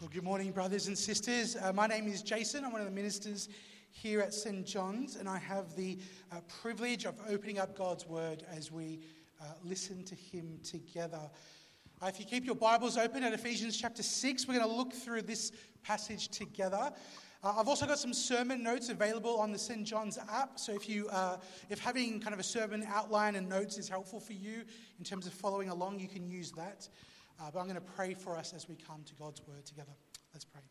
Well, good morning, brothers and sisters. My name is Jason. I'm one of the ministers here at St. John's, and I have the privilege of opening up God's Word as we listen to Him together. If you keep your Bibles open at Ephesians chapter 6, we're going to look through this passage together. I've also got some sermon notes available on the St. John's app, so if having kind of a sermon outline and notes is helpful for you in terms of following along, you can use that. But I'm going to pray for us as we come to God's Word together. Let's pray.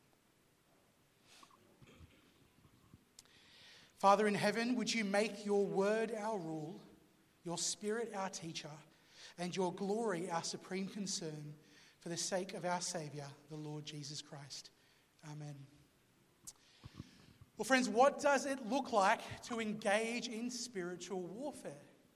Father in heaven, would you make your Word our rule, your Spirit our teacher, and your glory our supreme concern for the sake of our Saviour, the Lord Jesus Christ. Amen. Well, friends, what does it look like to engage in spiritual warfare?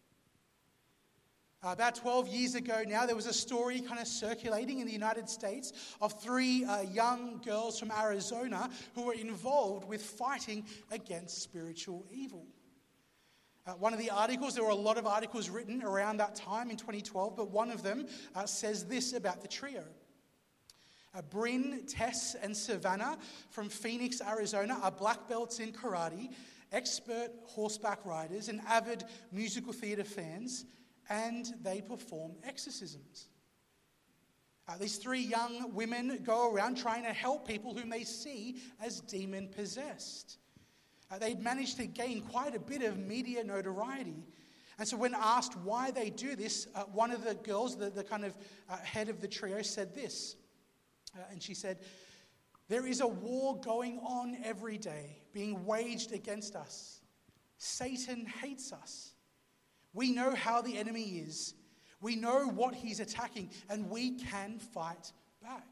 About 12 years ago now, there was a story kind of circulating in the United States of three young girls from Arizona who were involved with fighting against spiritual evil. One of the articles, there were a lot of articles written around that time in 2012, but one of them says this about the trio. Bryn, Tess, and Savannah from Phoenix, Arizona are black belts in karate, expert horseback riders, and avid musical theatre fans, and they perform exorcisms. These three young women go around trying to help people whom they see as demon-possessed. They'd managed to gain quite a bit of media notoriety. And so when asked why they do this, one of the girls, the kind of head of the trio, said this. And she said, "There is a war going on every day, being waged against us. Satan hates us. We know how the enemy is. We know what he's attacking, and we can fight back."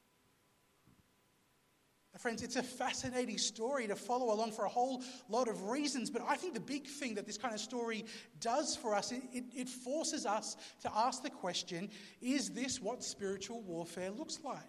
Friends, it's a fascinating story to follow along for a whole lot of reasons, but I think the big thing that this kind of story does for us, it forces us to ask the question, is this what spiritual warfare looks like?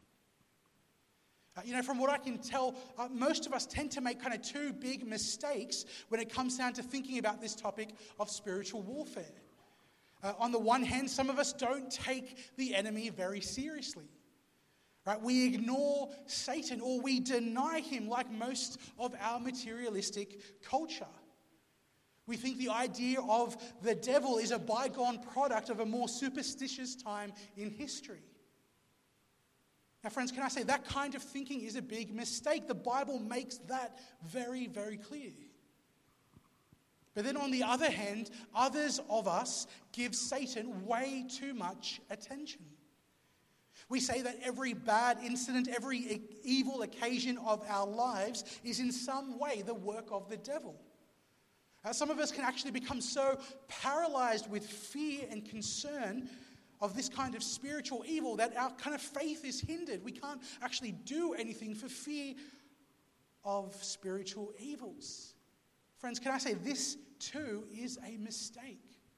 From what I can tell, most of us tend to make kind of two big mistakes when it comes down to thinking about this topic of spiritual warfare. On the one hand, some of us don't take the enemy very seriously. Right? We ignore Satan or we deny him like most of our materialistic culture. We think the idea of the devil is a bygone product of a more superstitious time in history. Now, friends, can I say that kind of thinking is a big mistake? The Bible makes that very, very clear. But then on the other hand, others of us give Satan way too much attention. We say that every bad incident, every evil occasion of our lives is in some way the work of the devil. Some of us can actually become so paralyzed with fear and concern of this kind of spiritual evil that our kind of faith is hindered. We can't actually do anything for fear of spiritual evils. Friends, can I say this too is a mistake?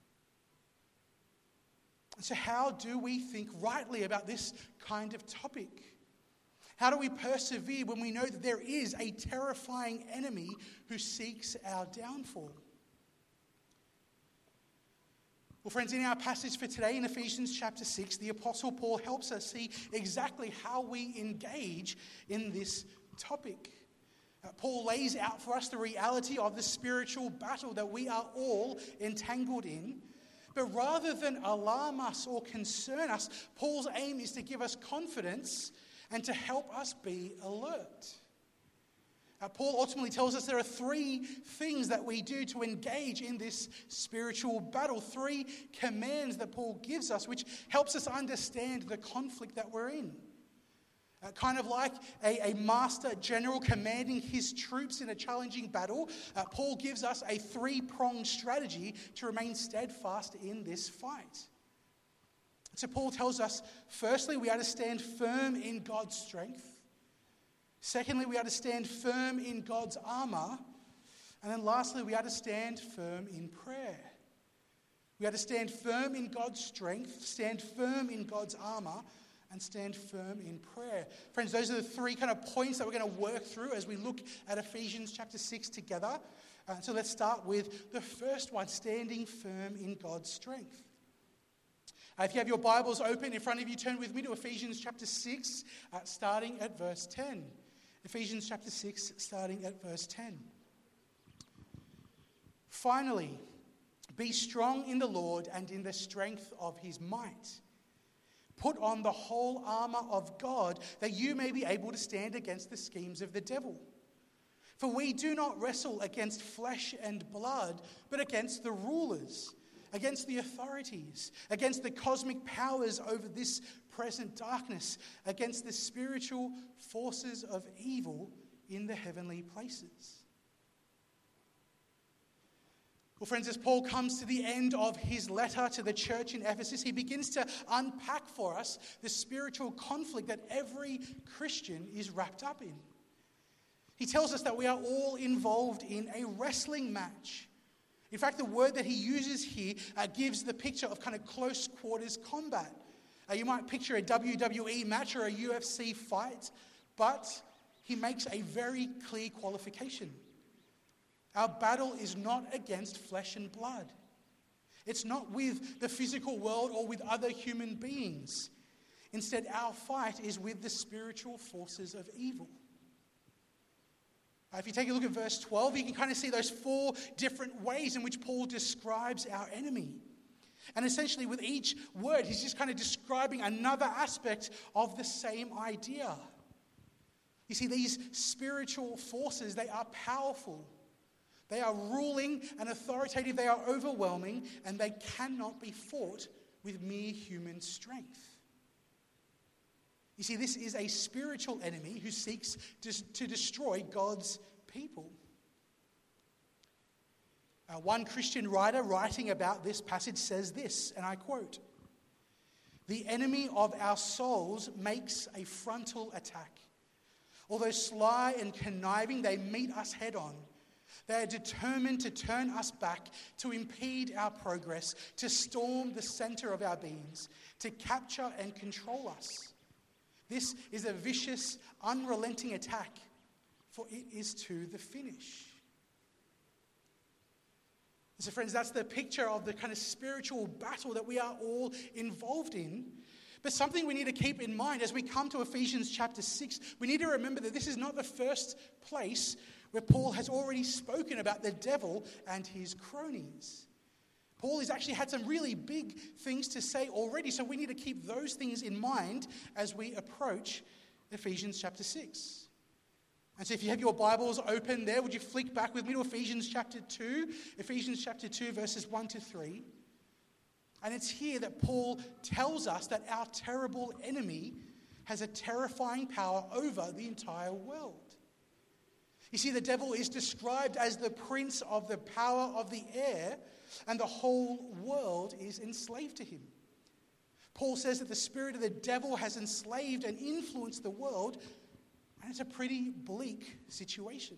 So how do we think rightly about this kind of topic? How do we persevere when we know that there is a terrifying enemy who seeks our downfall? Well, friends, in our passage for today in Ephesians chapter 6, the Apostle Paul helps us see exactly how we engage in this topic. Paul lays out for us the reality of the spiritual battle that we are all entangled in. But rather than alarm us or concern us, Paul's aim is to give us confidence and to help us be alert. Paul ultimately tells us there are three things that we do to engage in this spiritual battle. Three commands that Paul gives us, which helps us understand the conflict that we're in. Kind of like a master general commanding his troops in a challenging battle, Paul gives us a three-pronged strategy to remain steadfast in this fight. So Paul tells us, firstly, we are to stand firm in God's strength. Secondly, we are to stand firm in God's armor. And then lastly, we are to stand firm in prayer. We are to stand firm in God's strength, stand firm in God's armor, and stand firm in prayer. Friends, those are the three kind of points that we're going to work through as we look at Ephesians chapter 6 together. So let's start with the first one, standing firm in God's strength. If you have your Bibles open in front of you, turn with me to Ephesians chapter 6, starting at verse 10. Ephesians chapter 6, starting at verse 10. Finally, be strong in the Lord and in the strength of his might. Put on the whole armor of God, that you may be able to stand against the schemes of the devil. For we do not wrestle against flesh and blood, but against the rulers, against the authorities, against the cosmic powers over this present darkness, against the spiritual forces of evil in the heavenly places. Well, friends, as Paul comes to the end of his letter to the church in Ephesus, he begins to unpack for us the spiritual conflict that every Christian is wrapped up in. He tells us that we are all involved in a wrestling match. In fact, the word that he uses here gives the picture of kind of close quarters combat. You might picture a WWE match or a UFC fight, but he makes a very clear qualification. Our battle is not against flesh and blood. It's not with the physical world or with other human beings. Instead, our fight is with the spiritual forces of evil. If you take a look at verse 12, you can kind of see those four different ways in which Paul describes our enemy. And essentially with each word, he's just kind of describing another aspect of the same idea. You see, these spiritual forces, they are powerful. They are ruling and authoritative. They are overwhelming, and they cannot be fought with mere human strength. You see, this is a spiritual enemy who seeks to destroy God's people. One Christian writer writing about this passage says this, and I quote, "The enemy of our souls makes a frontal attack. Although sly and conniving, they meet us head on. They are determined to turn us back, to impede our progress, to storm the center of our beings, to capture and control us. This is a vicious, unrelenting attack, for it is to the finish." So friends, that's the picture of the kind of spiritual battle that we are all involved in. But something we need to keep in mind as we come to Ephesians chapter 6, we need to remember that this is not the first place where Paul has already spoken about the devil and his cronies. Paul has actually had some really big things to say already, so we need to keep those things in mind as we approach Ephesians chapter 6. And so if you have your Bibles open there, would you flick back with me to Ephesians chapter 2? Ephesians chapter 2, verses 1 to 3. And it's here that Paul tells us that our terrible enemy has a terrifying power over the entire world. You see, the devil is described as the prince of the power of the air, and the whole world is enslaved to him. Paul says that the spirit of the devil has enslaved and influenced the world, and it's a pretty bleak situation.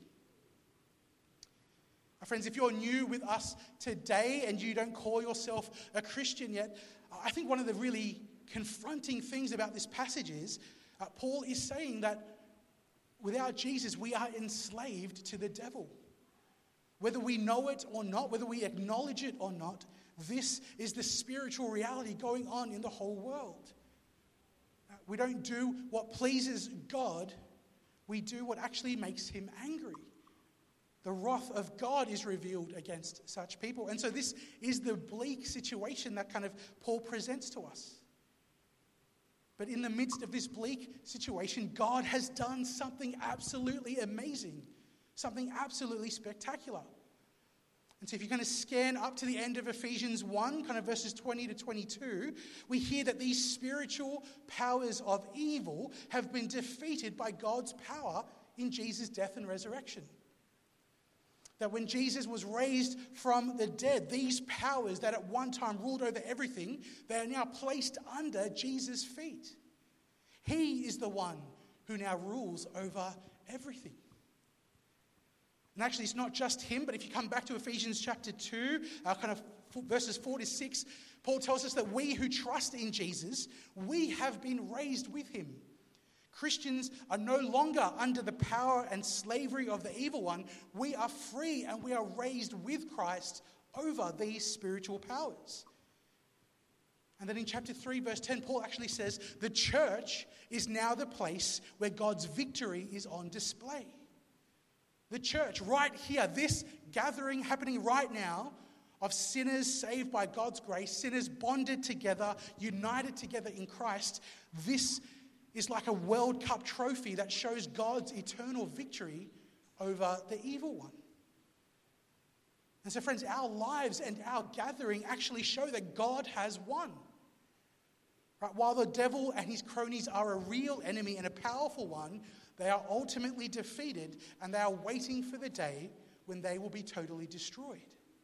Friends, if you're new with us today and you don't call yourself a Christian yet, I think one of the really confronting things about this passage is Paul is saying that without Jesus, we are enslaved to the devil. Whether we know it or not, whether we acknowledge it or not, this is the spiritual reality going on in the whole world. We don't do what pleases God, we do what actually makes him angry. The wrath of God is revealed against such people. And so this is the bleak situation that kind of Paul presents to us. But in the midst of this bleak situation, God has done something absolutely amazing, something absolutely spectacular. And so if you're going to scan up to the end of Ephesians 1, kind of verses 20 to 22, we hear that these spiritual powers of evil have been defeated by God's power in Jesus' death and resurrection. That when Jesus was raised from the dead, these powers that at one time ruled over everything, they are now placed under Jesus' feet. He is the one who now rules over everything. And actually, it's not just him, but if you come back to Ephesians chapter 2, kind of verses 4 to 6, Paul tells us that we who trust in Jesus, we have been raised with him. Christians are no longer under the power and slavery of the evil one. We are free and we are raised with Christ over these spiritual powers. And then in chapter 3, verse 10, Paul actually says, the church is now the place where God's victory is on display. The church, right here, this gathering happening right now of sinners saved by God's grace, sinners bonded together, united together in Christ, this is like a World Cup trophy that shows God's eternal victory over the evil one. And so, friends, our lives and our gathering actually show that God has won. Right? While the devil and his cronies are a real enemy and a powerful one, they are ultimately defeated, and they are waiting for the day when they will be totally destroyed.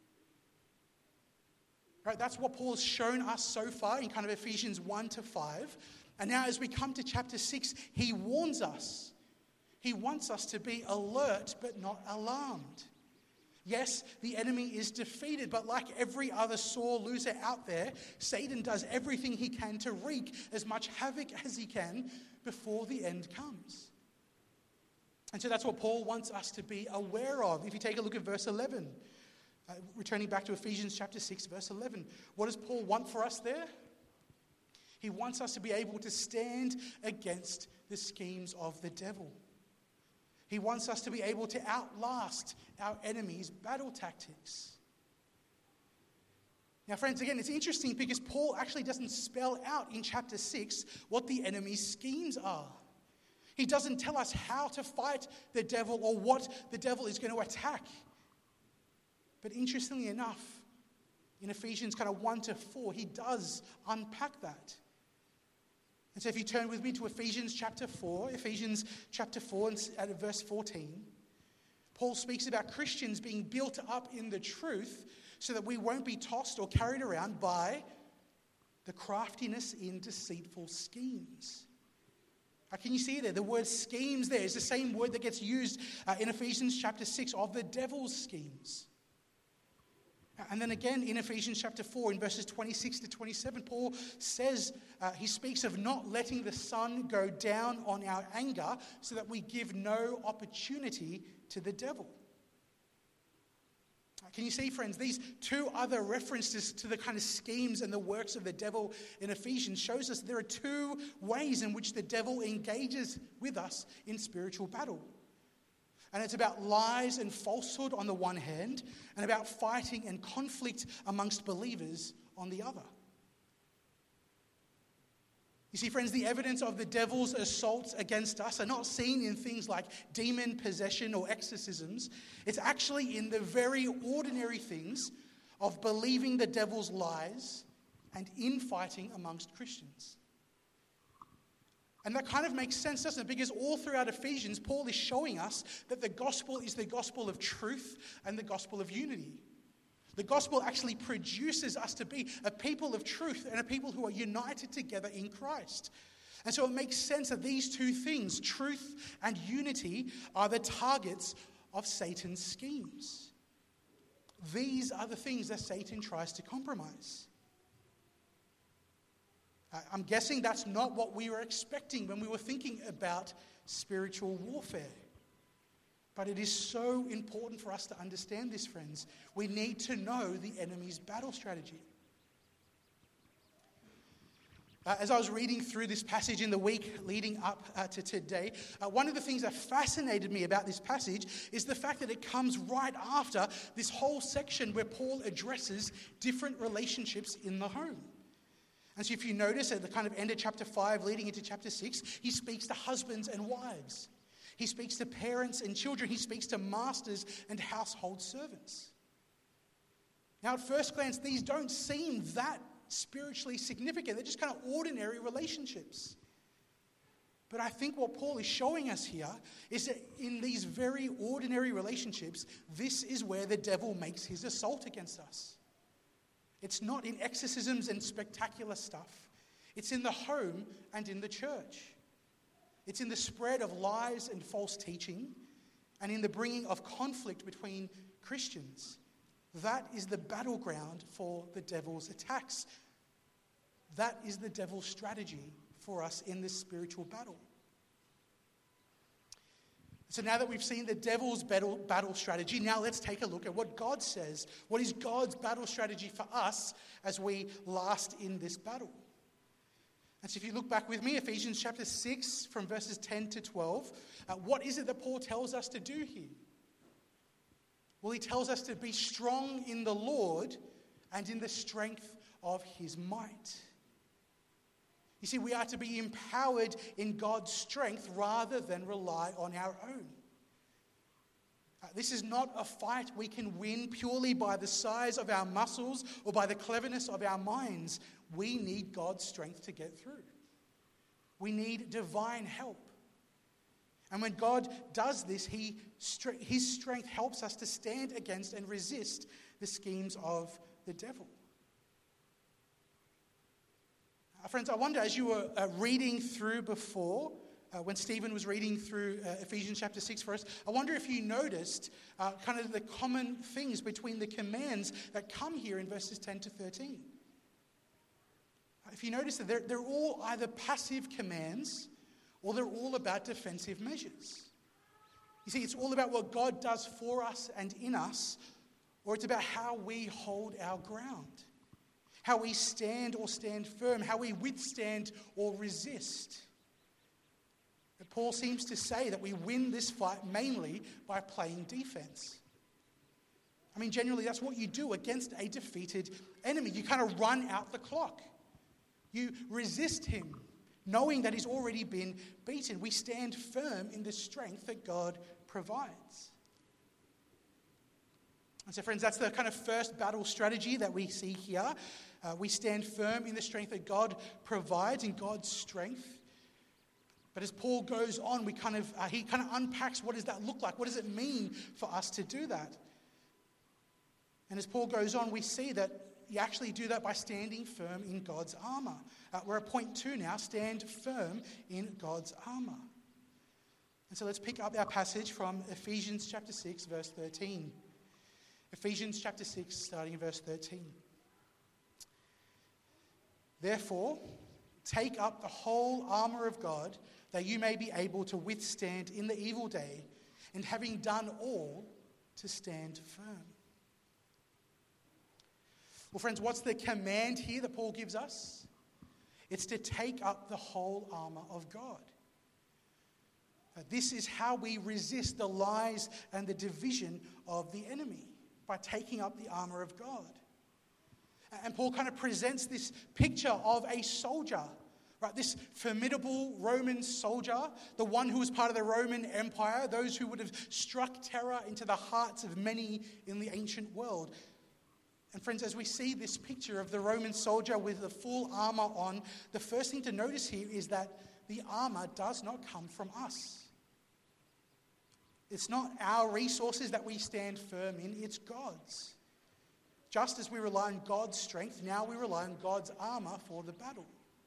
Right? That's what Paul has shown us so far in kind of Ephesians 1 to 5. And now as we come to chapter 6, he warns us. He wants us to be alert but not alarmed. Yes, the enemy is defeated, but like every other sore loser out there, Satan does everything he can to wreak as much havoc as he can before the end comes. And so that's what Paul wants us to be aware of. If you take a look at verse 11, returning back to Ephesians chapter 6, verse 11, what does Paul want for us there? He wants us to be able to stand against the schemes of the devil. He wants us to be able to outlast our enemy's battle tactics. Now, friends, again, it's interesting because Paul actually doesn't spell out in chapter 6 what the enemy's schemes are. He doesn't tell us how to fight the devil or what the devil is going to attack. But interestingly enough, in Ephesians kind of 1 to 4, he does unpack that. And so if you turn with me to Ephesians chapter 4 and at verse 14, Paul speaks about Christians being built up in the truth so that we won't be tossed or carried around by the craftiness in deceitful schemes. Can you see there? The word schemes there is the same word that gets used in Ephesians chapter 6 of the devil's schemes. And then again in Ephesians chapter 4 in verses 26 to 27, Paul says, he speaks of not letting the sun go down on our anger so that we give no opportunity to the devil. Can you see, friends, these two other references to the kind of schemes and the works of the devil in Ephesians shows us there are two ways in which the devil engages with us in spiritual battle. And it's about lies and falsehood on the one hand, and about fighting and conflict amongst believers on the other. You see, friends, the evidence of the devil's assaults against us are not seen in things like demon possession or exorcisms. It's actually in the very ordinary things of believing the devil's lies and infighting amongst Christians. And that kind of makes sense, doesn't it? Because all throughout Ephesians, Paul is showing us that the gospel is the gospel of truth and the gospel of unity. The gospel actually produces us to be a people of truth and a people who are united together in Christ. And so it makes sense that these two things, truth and unity, are the targets of Satan's schemes. These are the things that Satan tries to compromise. I'm guessing that's not what we were expecting when we were thinking about spiritual warfare. But it is so important for us to understand this, friends. We need to know the enemy's battle strategy. As I was reading through this passage in the week leading up to today, one of the things that fascinated me about this passage is the fact that it comes right after this whole section where Paul addresses different relationships in the home. And so if you notice at the kind of end of chapter 5 leading into chapter 6, he speaks to husbands and wives. He speaks to parents and children. He speaks to masters and household servants. Now, at first glance, these don't seem that spiritually significant. They're just kind of ordinary relationships. But I think what Paul is showing us here is that in these very ordinary relationships, this is where the devil makes his assault against us. It's not in exorcisms and spectacular stuff. It's in the home and in the church. It's in the spread of lies and false teaching, and in the bringing of conflict between Christians. That is the battleground for the devil's attacks. That is the devil's strategy for us in this spiritual battle. So now that we've seen the devil's battle strategy, now let's take a look at what God says. What is God's battle strategy for us as we last in this battle? And so if you look back with me, Ephesians chapter 6 from verses 10 to 12, what is it that Paul tells us to do here? Well, he tells us to be strong in the Lord and in the strength of his might. You see, we are to be empowered in God's strength rather than rely on our own. This is not a fight we can win purely by the size of our muscles or by the cleverness of our minds. We need God's strength to get through. We need divine help. And when God does this, his strength helps us to stand against and resist the schemes of the devil. Friends, I wonder, as you were reading through before, when Stephen was reading through Ephesians chapter 6 for us, I wonder if you noticed kind of the common things between the commands that come here in verses 10 to 13. If you notice that they're all either passive commands or they're all about defensive measures. You see, it's all about what God does for us and in us, or it's about how we hold our ground, how we stand or stand firm, how we withstand or resist. But Paul seems to say that we win this fight mainly by playing defense. I mean, generally, that's what you do against a defeated enemy. You kind of run out the clock. You resist him, knowing that he's already been beaten. We stand firm in the strength that God provides. And so, friends, that's the kind of first battle strategy that we see here. We stand firm in the strength that God provides, in God's strength. But as Paul goes on, he kind of unpacks, what does that look like? What does it mean for us to do that? And as Paul goes on, we see that you actually do that by standing firm in God's armor. We're at point 2 now, stand firm in God's armor. And so let's pick up our passage from Ephesians chapter 6, verse 13. Ephesians chapter 6, starting in verse 13. Therefore, take up the whole armor of God, that you may be able to withstand in the evil day, and having done all, to stand firm. Well, friends, what's the command here that Paul gives us? It's to take up the whole armor of God. This is how we resist the lies and the division of the enemy, by taking up the armor of God. And Paul kind of presents this picture of a soldier, right? This formidable Roman soldier, the one who was part of the Roman Empire, those who would have struck terror into the hearts of many in the ancient world. And friends, as we see this picture of the Roman soldier with the full armor on, the first thing to notice here is that the armor does not come from us. It's not our resources that we stand firm in, it's God's. Just as we rely on God's strength, now we rely on God's armor for the battle.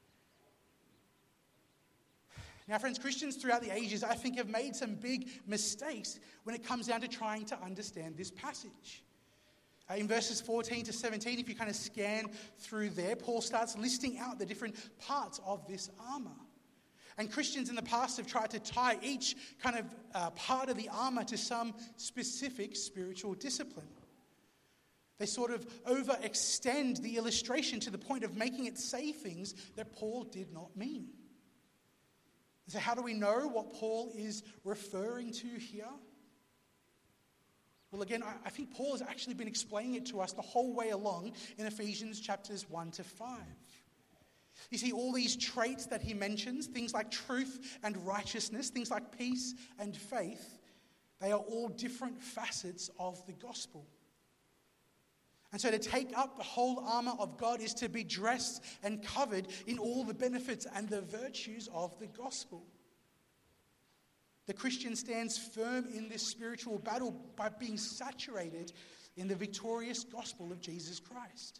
Now, friends, Christians throughout the ages, I think, have made some big mistakes when it comes down to trying to understand this passage. In verses 14 to 17, if you kind of scan through there, Paul starts listing out the different parts of this armor. And Christians in the past have tried to tie each kind of part of the armor to some specific spiritual discipline. They sort of overextend the illustration to the point of making it say things that Paul did not mean. So how do we know what Paul is referring to here? Well, again, I think Paul has actually been explaining it to us the whole way along in Ephesians chapters 1 to 5. You see, all these traits that he mentions, things like truth and righteousness, things like peace and faith, they are all different facets of the gospel. And so to take up the whole armor of God is to be dressed and covered in all the benefits and the virtues of the gospel. The Christian stands firm in this spiritual battle by being saturated in the victorious gospel of Jesus Christ.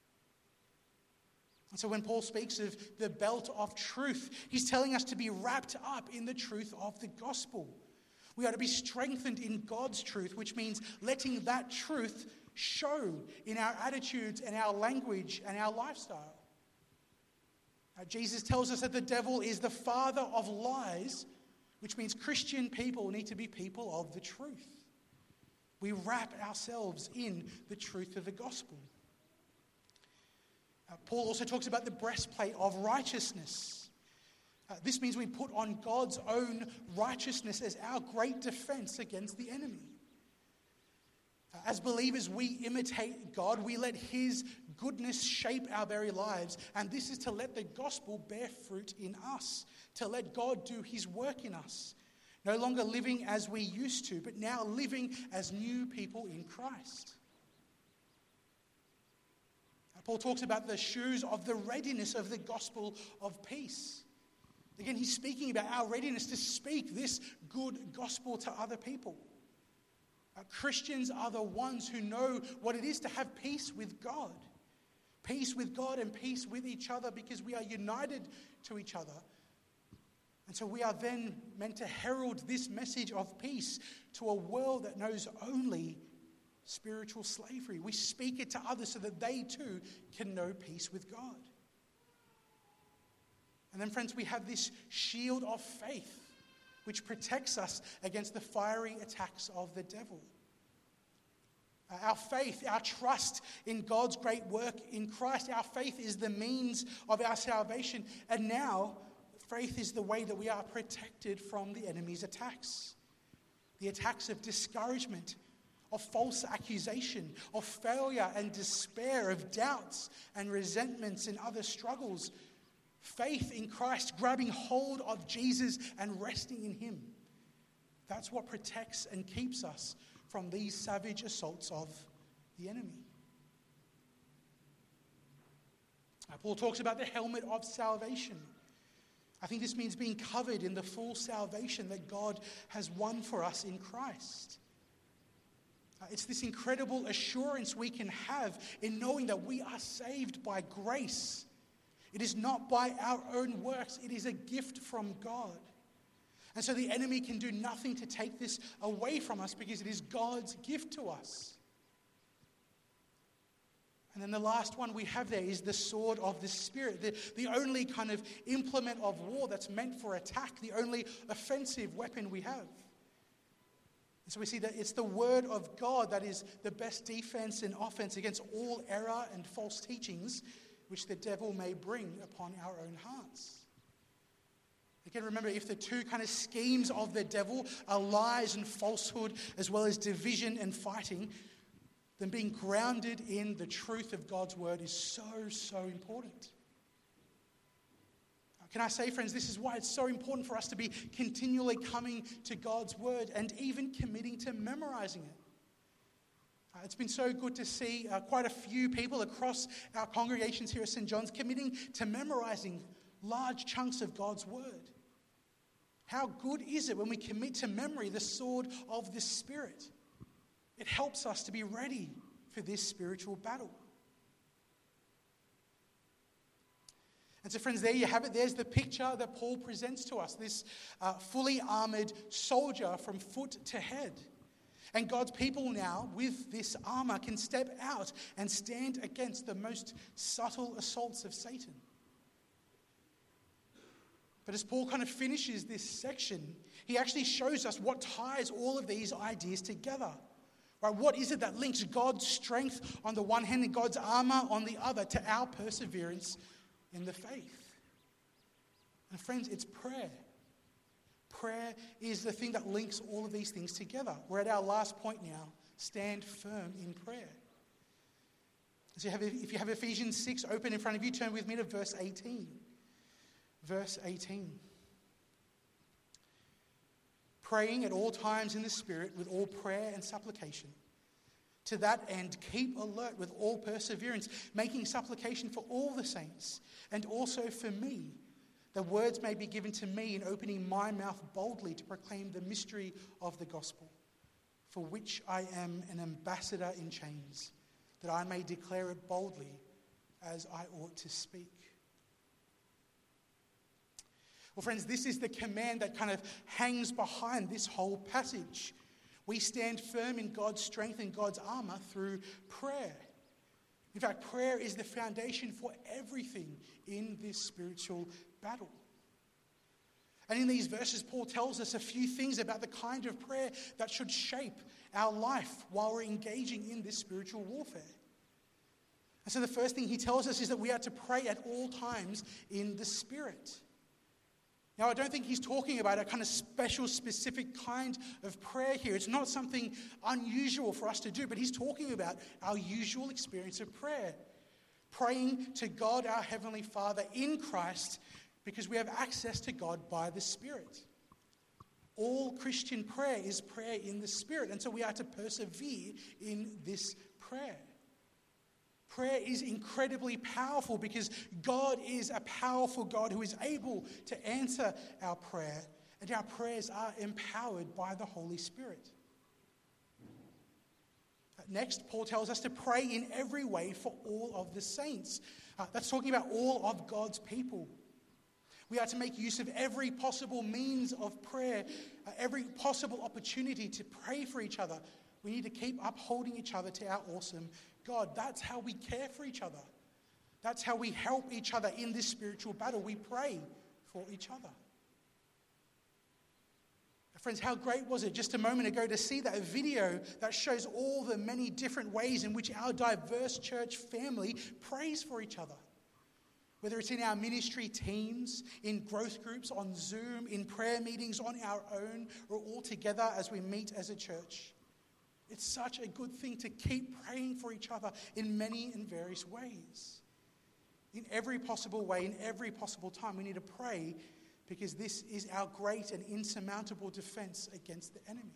And so when Paul speaks of the belt of truth, he's telling us to be wrapped up in the truth of the gospel. We are to be strengthened in God's truth, which means letting that truth show in our attitudes and our language and our lifestyle. Jesus tells us that the devil is the father of lies, which means Christian people need to be people of the truth. We wrap ourselves in the truth of the gospel. Paul also talks about the breastplate of righteousness. This means we put on God's own righteousness as our great defense against the enemy. As believers, we imitate God. We let his goodness shape our very lives. And this is to let the gospel bear fruit in us, to let God do his work in us. No longer living as we used to, but now living as new people in Christ. Paul talks about the shoes of the readiness of the gospel of peace. Again, he's speaking about our readiness to speak this good gospel to other people. Christians are the ones who know what it is to have peace with God. Peace with God and peace with each other because we are united to each other. And so we are then meant to herald this message of peace to a world that knows only spiritual slavery. We speak it to others so that they too can know peace with God. And then, friends, we have this shield of faith, which protects us against the fiery attacks of the devil. Our faith, our trust in God's great work in Christ, our faith is the means of our salvation. And now, faith is the way that we are protected from the enemy's attacks. The attacks of discouragement, of false accusation, of failure and despair, of doubts and resentments and other struggles. Faith in Christ, grabbing hold of Jesus and resting in him. That's what protects and keeps us from these savage assaults of the enemy. Paul talks about the helmet of salvation. I think this means being covered in the full salvation that God has won for us in Christ. It's this incredible assurance we can have in knowing that we are saved by grace. It is not by our own works. It is a gift from God. And so the enemy can do nothing to take this away from us because it is God's gift to us. And then the last one we have there is the sword of the Spirit, the only kind of implement of war that's meant for attack, the only offensive weapon we have. And so we see that it's the word of God that is the best defense and offense against all error and false teachings which the devil may bring upon our own hearts. Again, remember, if the two kind of schemes of the devil are lies and falsehood as well as division and fighting, then being grounded in the truth of God's word is so important. Can I say, friends, this is why it's so important for us to be continually coming to God's word and even committing to memorizing it. It's been so good to see quite a few people across our congregations here at St. John's committing to memorizing large chunks of God's word. How good is it when we commit to memory the sword of the Spirit? It helps us to be ready for this spiritual battle. And so, friends, there you have it. There's the picture that Paul presents to us, this fully armored soldier from foot to head. And God's people now, with this armor, can step out and stand against the most subtle assaults of Satan. But as Paul kind of finishes this section, he actually shows us what ties all of these ideas together. Right? What is it that links God's strength on the one hand and God's armor on the other to our perseverance in the faith? And friends, it's prayer. Prayer is the thing that links all of these things together. We're at our last point now. Stand firm in prayer. So if you have Ephesians 6 open in front of you, turn with me to verse 18. Verse 18. Praying at all times in the Spirit with all prayer and supplication. To that end, keep alert with all perseverance, making supplication for all the saints, and also for me, that words may be given to me in opening my mouth boldly to proclaim the mystery of the gospel, for which I am an ambassador in chains, that I may declare it boldly as I ought to speak. Well, friends, this is the command that kind of hangs behind this whole passage. We stand firm in God's strength and God's armor through prayer. In fact, prayer is the foundation for everything in this spiritual battle. And in these verses, Paul tells us a few things about the kind of prayer that should shape our life while we're engaging in this spiritual warfare. And so the first thing he tells us is that we are to pray at all times in the Spirit. Now, I don't think he's talking about a kind of special, specific kind of prayer here. It's not something unusual for us to do, but he's talking about our usual experience of prayer. Praying to God, our Heavenly Father, in Christ, because we have access to God by the Spirit. All Christian prayer is prayer in the Spirit, and so we are to persevere in this prayer. Prayer is incredibly powerful because God is a powerful God who is able to answer our prayer, and our prayers are empowered by the Holy Spirit. Next, Paul tells us to pray in every way for all of the saints. That's talking about all of God's people. We are to make use of every possible means of prayer, every possible opportunity to pray for each other. We need to keep upholding each other to our awesome God. That's how we care for each other. That's how we help each other in this spiritual battle. We pray for each other. Friends, how great was it just a moment ago to see that video that shows all the many different ways in which our diverse church family prays for each other. Whether it's in our ministry teams, in growth groups, on Zoom, in prayer meetings on our own, or all together as we meet as a church. It's such a good thing to keep praying for each other in many and various ways. In every possible way, in every possible time, we need to pray because this is our great and insurmountable defense against the enemy.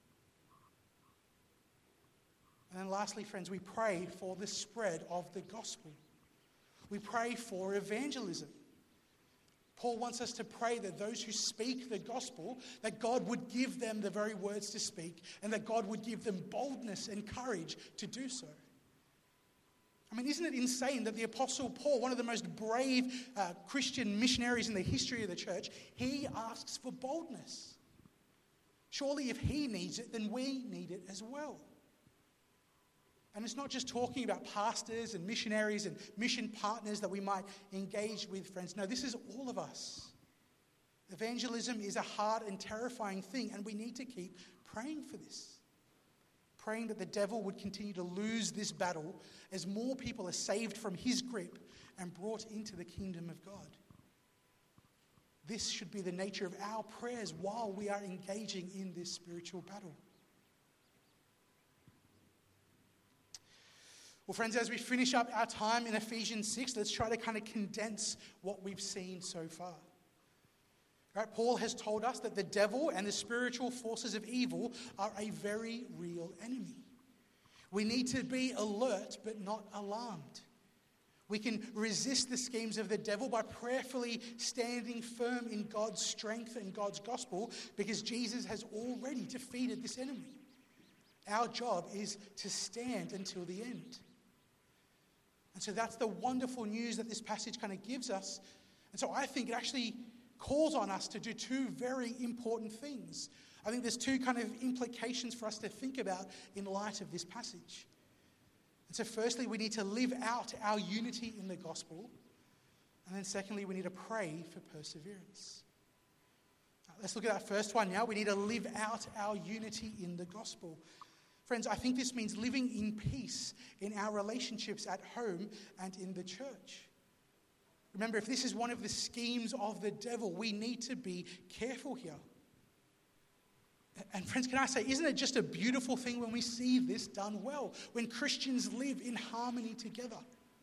And then lastly, friends, we pray for the spread of the gospel. We pray for evangelism. Paul wants us to pray that those who speak the gospel, that God would give them the very words to speak, and that God would give them boldness and courage to do so. I mean, isn't it insane that the Apostle Paul, one of the most brave Christian missionaries in the history of the church, he asks for boldness. Surely if he needs it, then we need it as well. And it's not just talking about pastors and missionaries and mission partners that we might engage with, friends. No, this is all of us. Evangelism is a hard and terrifying thing, and we need to keep praying for this. Praying that the devil would continue to lose this battle as more people are saved from his grip and brought into the kingdom of God. This should be the nature of our prayers while we are engaging in this spiritual battle. Well, friends, as we finish up our time in Ephesians 6, let's try to kind of condense what we've seen so far. Right? Paul has told us that the devil and the spiritual forces of evil are a very real enemy. We need to be alert but not alarmed. We can resist the schemes of the devil by prayerfully standing firm in God's strength and God's gospel because Jesus has already defeated this enemy. Our job is to stand until the end. And so that's the wonderful news that this passage kind of gives us. And so I think it actually calls on us to do two very important things. I think there's two kind of implications for us to think about in light of this passage. And so firstly, we need to live out our unity in the gospel. And then secondly, we need to pray for perseverance. Let's look at that first one now. We need to live out our unity in the gospel. Friends, I think this means living in peace in our relationships at home and in the church. Remember, if this is one of the schemes of the devil, we need to be careful here. And friends, can I say, isn't it just a beautiful thing when we see this done well? When Christians live in harmony together.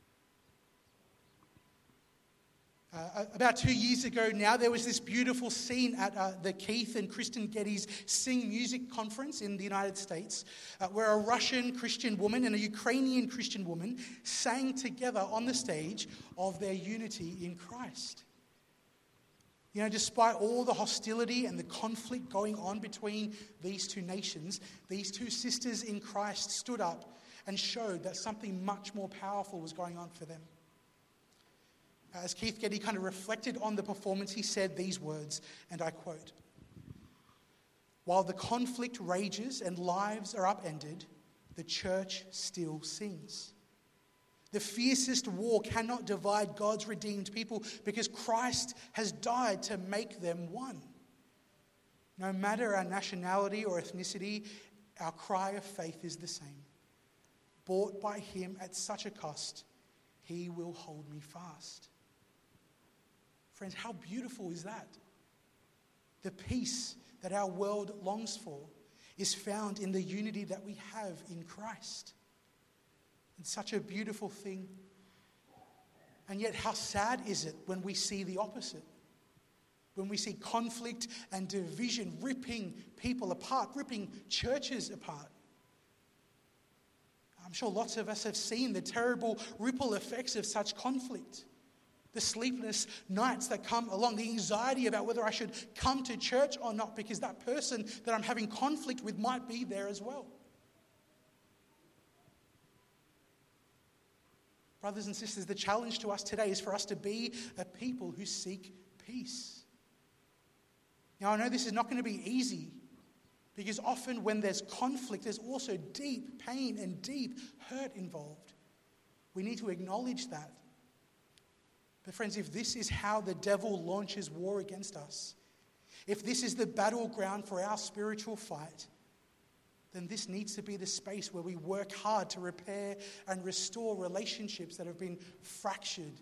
About 2 years ago now, there was this beautiful scene at the Keith and Kristen Getty's Sing Music Conference in the United States, where a Russian Christian woman and a Ukrainian Christian woman sang together on the stage of their unity in Christ. You know, despite all the hostility and the conflict going on between these two nations, these two sisters in Christ stood up and showed that something much more powerful was going on for them. As Keith Getty kind of reflected on the performance, he said these words, and I quote, "While the conflict rages and lives are upended, the church still sings. The fiercest war cannot divide God's redeemed people because Christ has died to make them one. No matter our nationality or ethnicity, our cry of faith is the same. Bought by him at such a cost, he will hold me fast. Friends, how beautiful is that? The peace that our world longs for is found in the unity that we have in Christ. It's such a beautiful thing. And yet, how sad is it when we see the opposite? When we see conflict and division ripping people apart, ripping churches apart. I'm sure lots of us have seen the terrible ripple effects of such conflict. The sleepless nights that come along, the anxiety about whether I should come to church or not because that person that I'm having conflict with might be there as well. Brothers and sisters, the challenge to us today is for us to be a people who seek peace. Now, I know this is not going to be easy because often when there's conflict, there's also deep pain and deep hurt involved. We need to acknowledge that. But friends, if this is how the devil launches war against us, if this is the battleground for our spiritual fight, then this needs to be the space where we work hard to repair and restore relationships that have been fractured.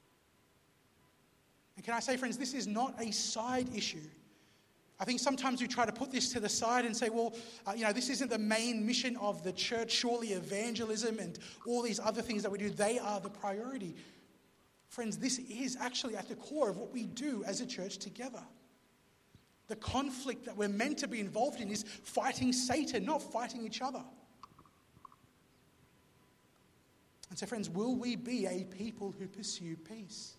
And can I say, friends, this is not a side issue. I think sometimes we try to put this to the side and say, well, this isn't the main mission of the church. Surely evangelism and all these other things that we do, they are the priority. Friends, this is actually at the core of what we do as a church together. The conflict that we're meant to be involved in is fighting Satan, not fighting each other. And so, friends, will we be a people who pursue peace?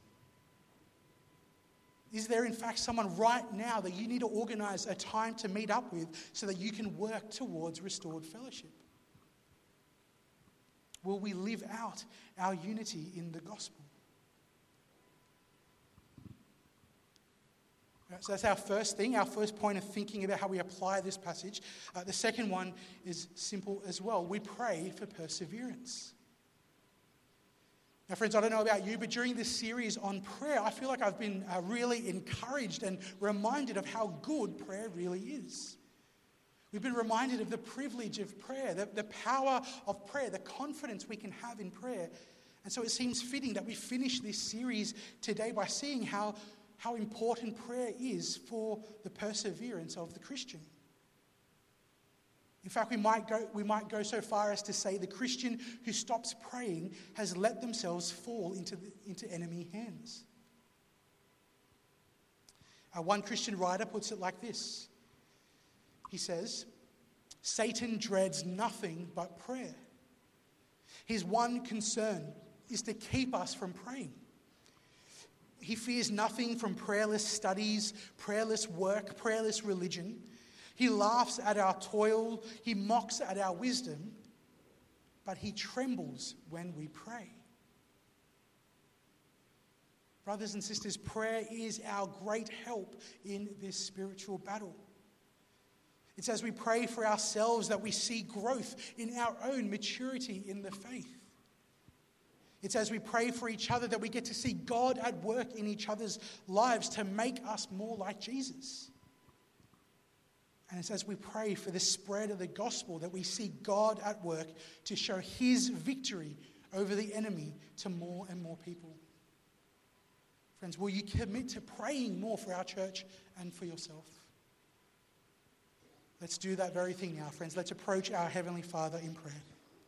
Is there, in fact, someone right now that you need to organize a time to meet up with so that you can work towards restored fellowship? Will we live out our unity in the gospel? So that's our first thing, our first point of thinking about how we apply this passage. The second one is simple as well. We pray for perseverance. Now, friends, I don't know about you, but during this series on prayer, I feel like I've been really encouraged and reminded of how good prayer really is. We've been reminded of the privilege of prayer, the power of prayer, the confidence we can have in prayer. And so it seems fitting that we finish this series today by seeing how important prayer is for the perseverance of the Christian. In fact, we might go so far as to say the Christian who stops praying has let themselves fall into enemy hands. One Christian writer puts it like this. He says, Satan dreads nothing but prayer. His one concern is to keep us from praying. He fears nothing from prayerless studies, prayerless work, prayerless religion. He laughs at our toil. He mocks at our wisdom. But he trembles when we pray. Brothers and sisters, prayer is our great help in this spiritual battle. It's as we pray for ourselves that we see growth in our own maturity in the faith. It's as we pray for each other that we get to see God at work in each other's lives to make us more like Jesus. And it's as we pray for the spread of the gospel that we see God at work to show his victory over the enemy to more and more people. Friends, will you commit to praying more for our church and for yourself? Let's do that very thing now, friends. Let's approach our Heavenly Father in prayer.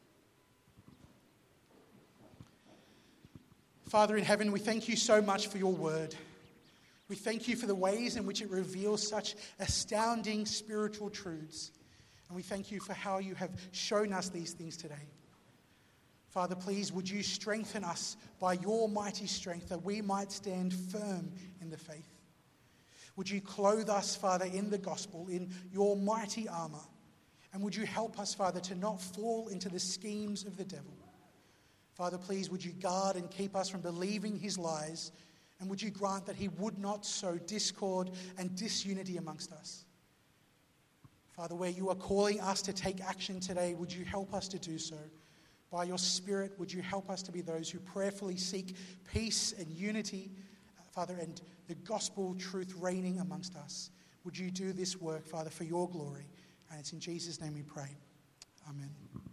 Father in heaven, we thank you so much for your word. We thank you for the ways in which it reveals such astounding spiritual truths. And we thank you for how you have shown us these things today. Father, please, would you strengthen us by your mighty strength that we might stand firm in the faith. Would you clothe us, Father, in the gospel, in your mighty armor. And would you help us, Father, to not fall into the schemes of the devil. Father, please, would you guard and keep us from believing his lies, and would you grant that he would not sow discord and disunity amongst us. Father, where you are calling us to take action today, would you help us to do so? By your Spirit, would you help us to be those who prayerfully seek peace and unity, Father, and the gospel truth reigning amongst us. Would you do this work, Father, for your glory? And it's in Jesus' name we pray. Amen.